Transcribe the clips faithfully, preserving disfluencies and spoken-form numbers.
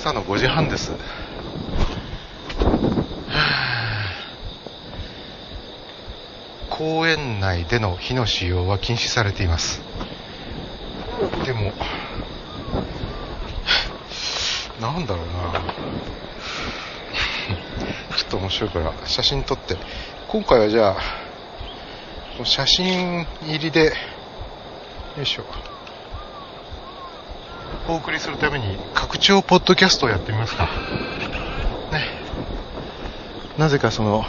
朝のごじはんです。公園内での火の使用は禁止されています。でもなんだろうなちょっと面白いから写真撮って、今回はじゃあ写真入りでよいしょお送りするために拡張ポッドキャストをやってみますかね。なぜかその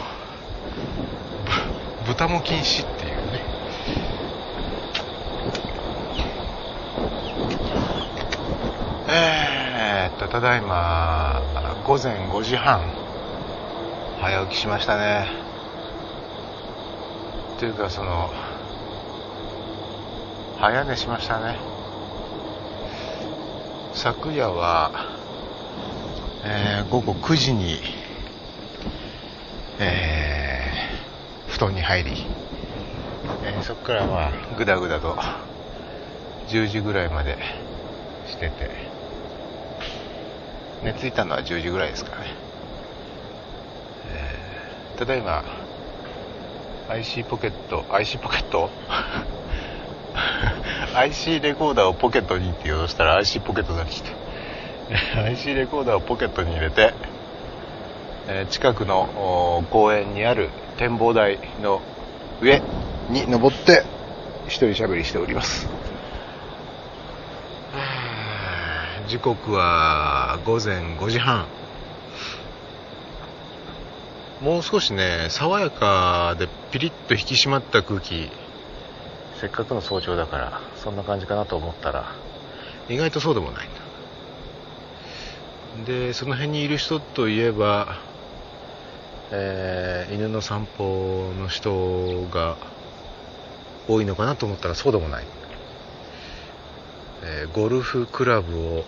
豚も禁止っていうね。えーっとただいまごぜんごじはん、早起きしましたね。というかその早寝しましたね。昨夜は、えー、午後くじに、えー、布団に入り、えー、そこからまあぐだぐだとじゅうじぐらいまでしてて、寝ついたのはじゅうじぐらいですかね。えー、ただいま アイシー ポケット アイシー ポケットアイシー レコーダーをポケットにって言おうとしたら アイシー ポケットになってきてアイシー レコーダーをポケットに入れて、えー、近くの公園にある展望台の上に登って一人喋りしております。時刻はごぜんごじはん。もう少しね爽やかでピリッと引き締まった空気、せっかくの早朝だからそんな感じかなと思ったら意外とそうでもないんだ。でその辺にいる人といえば、えー、犬の散歩の人が多いのかなと思ったらそうでもない。えー、ゴルフクラブを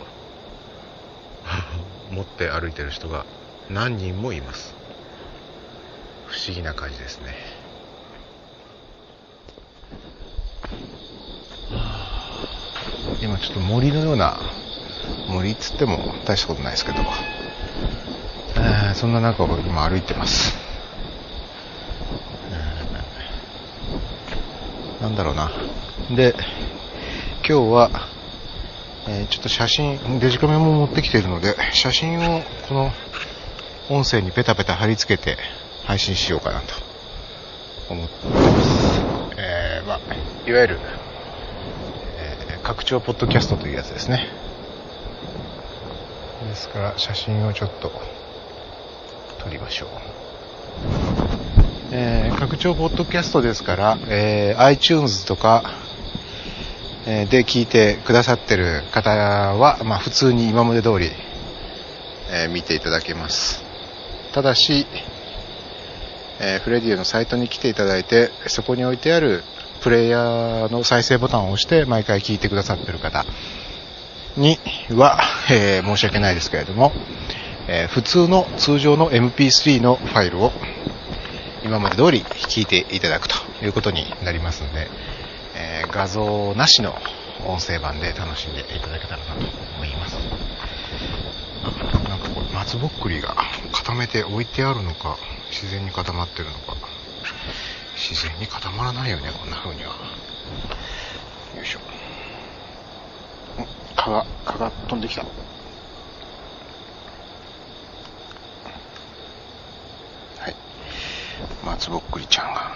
持って歩いてる人が何人もいます。不思議な感じですね。今ちょっと森のような、森っつっても大したことないですけど、えー、そんな中を今歩いてます。えー、なんだろうな。で今日は、えー、ちょっと写真デジカメも持ってきているので、写真をこの音声にペタペタ貼り付けて配信しようかなと思ってます。えー、まあいわゆる拡張ポッドキャストというやつですね。ですから写真をちょっと撮りましょう。えー、拡張ポッドキャストですから、えー、iTunes とか、えー、で聞いてくださってる方は、まあ、普通に今まで通り、えー、見ていただけます。ただし、えー、フレディオのサイトに来ていただいて、そこに置いてあるプレイヤーの再生ボタンを押して毎回聞いてくださっている方には、えー、申し訳ないですけれども、えー、普通の通常の エムピースリー のファイルを今まで通り聞いていただくということになりますので、えー、画像なしの音声版で楽しんでいただけたらなと思います。なんかこれ松ぼっくりが固めて置いてあるのか自然に固まってるのか。自然に固まらないよね、こんな風には。よいしょ。蚊が蚊が飛んできた。はい、松ぼっくりちゃんが。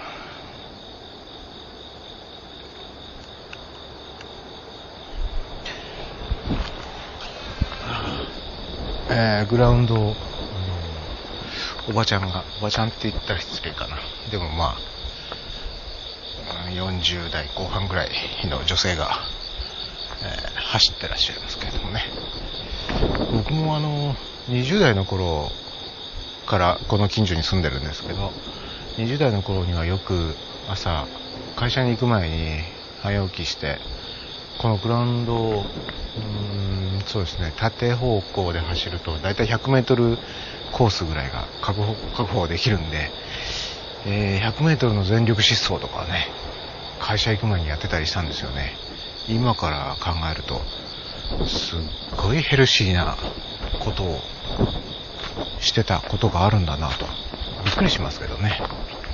えー、グラウンドを、おばちゃんが、おばちゃんって言ったら失礼かな。でもまあよんじゅうだいこう半ぐらいの女性が、えー、走ってらっしゃいますけれどもね。僕もあのにじゅう代の頃からこの近所に住んでるんですけど、にじゅう代の頃にはよく朝会社に行く前に早起きしてこのグラウンドをうーんそうですね縦方向で走るとだいたいひゃくメートルコースぐらいが確保、確保できるんで、えー、ひゃくメートルの全力疾走とかね会社行く前にやってたりしたんですよね。今から考えるとすっごいヘルシーなことをしてたことがあるんだなとびっくりしますけどね。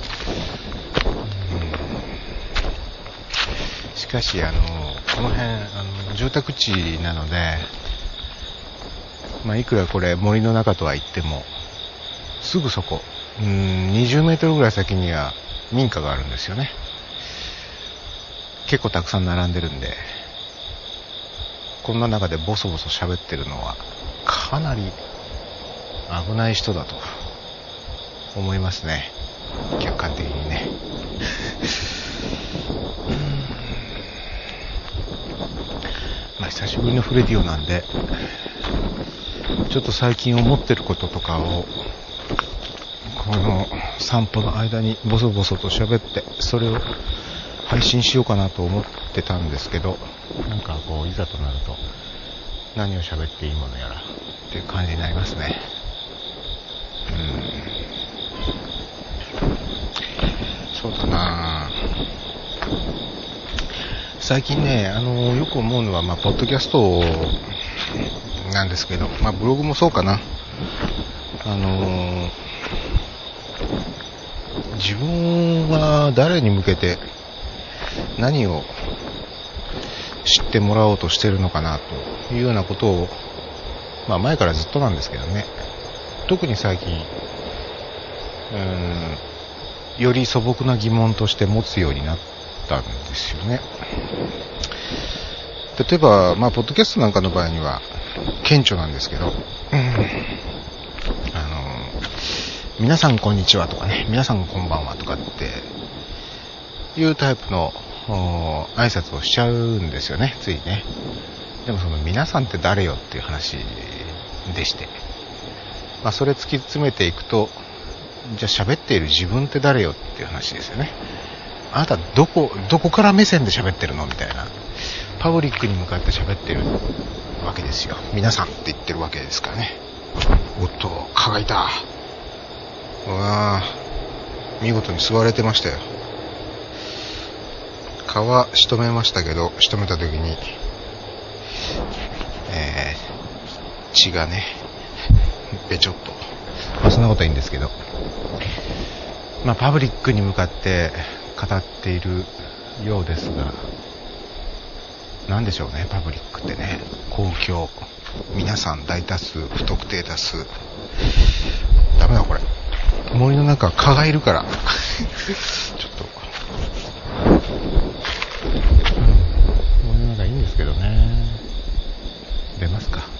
うん、しかしあのこの辺あの住宅地なので、まあ、いくらこれ森の中とは言ってもすぐそこ、うん、にじゅうメートルぐらい先には民家があるんですよね。結構たくさん並んでるんで、こんな中でボソボソ喋ってるのはかなり危ない人だと思いますね、客観的にね。まあ久しぶりのフレディオなんで、ちょっと最近思ってることとかをこの散歩の間にボソボソと喋って、それを配信しようかなと思ってたんですけど、なんかこういざとなると何を喋っていいものやらっていう感じになりますね。うん、そうだな。最近ね、あのよく思うのは、まあ、ポッドキャストなんですけど、まあ、ブログもそうかな。あの自分は誰に向けて何を知ってもらおうとしてるのかなというようなことを、まあ前からずっとなんですけどね、特に最近、うーん、より素朴な疑問として持つようになったんですよね。例えば、まあポッドキャストなんかの場合には顕著なんですけど、うん、あの皆さんこんにちはとかね、皆さんこんばんはとかっていうタイプの挨拶をしちゃうんですよね、ついね。でもその皆さんって誰よっていう話でして、まあそれ突き詰めていくと、じゃあ喋っている自分って誰よっていう話ですよね。あなたどこどこから目線で喋ってるのみたいな、パブリックに向かって喋ってるわけですよ。皆さんって言ってるわけですからね。おっと、蚊がいた。うわー、見事に吸われてましたよ。蚊は仕留めましたけど、仕留めた時に、えー、血がね、べちょっと、まあ、そんなことはいいんですけど、まあパブリックに向かって語っているようですが、なんでしょうね、パブリックってね、公共、皆さん、大多数、不特定多数。ダメだこれ、森の中蚊がいるからちょっと森の中いいんですけどね。出ますか。